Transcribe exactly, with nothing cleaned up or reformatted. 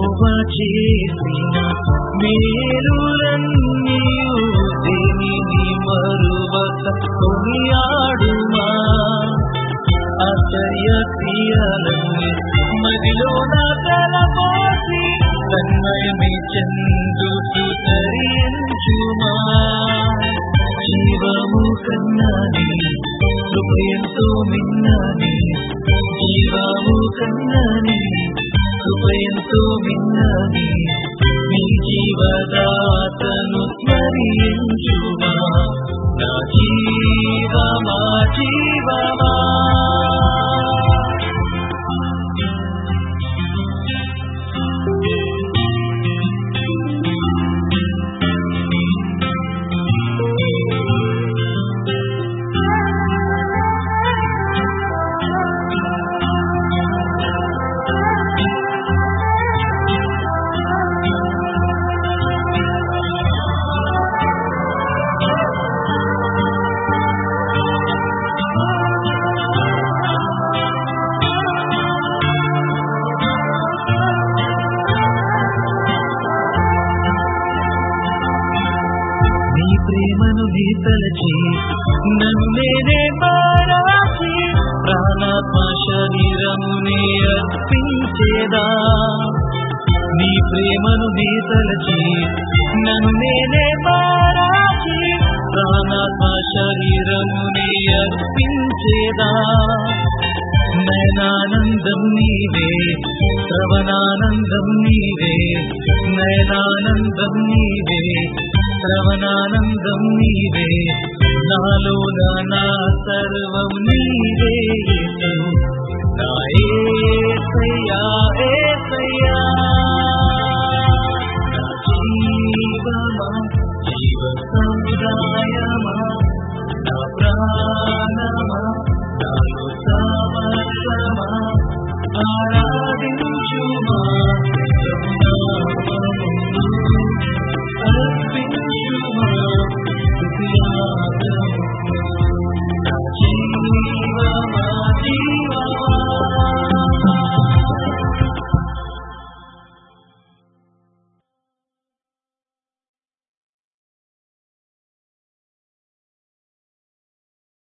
యెహోవా చేసిన మేలులన్నీయు దేనిని మరువక కొనియాడుమా. ఆశ్చర్య క్రియలన్నీ మదిలోన తలపోసి తన్మయమే చెందుతూ తరించుమా. జీవము కన్నని కృపయంతో మిన్నని, జీవము కన్నని కృపయంతో మిన్నని, నీ జీవదాతను స్మరించుమా. నా జీవమా జీవమా ప్రేమను నీ తలచి నన్ను నేనే మారాచి ప్రాణాత్మ శరీరమునే అర్పించేదా. నీ ప్రేమను నీ తలచి నన్ను నేనే మారాచి ప్రాణాత్మ శరీరమునే అర్పించేదా. నయనానందం నీవే, శ్రవణానందం నీవే, నయనానందం నీవే, శ్రవణానందం నీవే, నాలోన నా సర్వం నీవే యేసు, నా యేసయ్యా.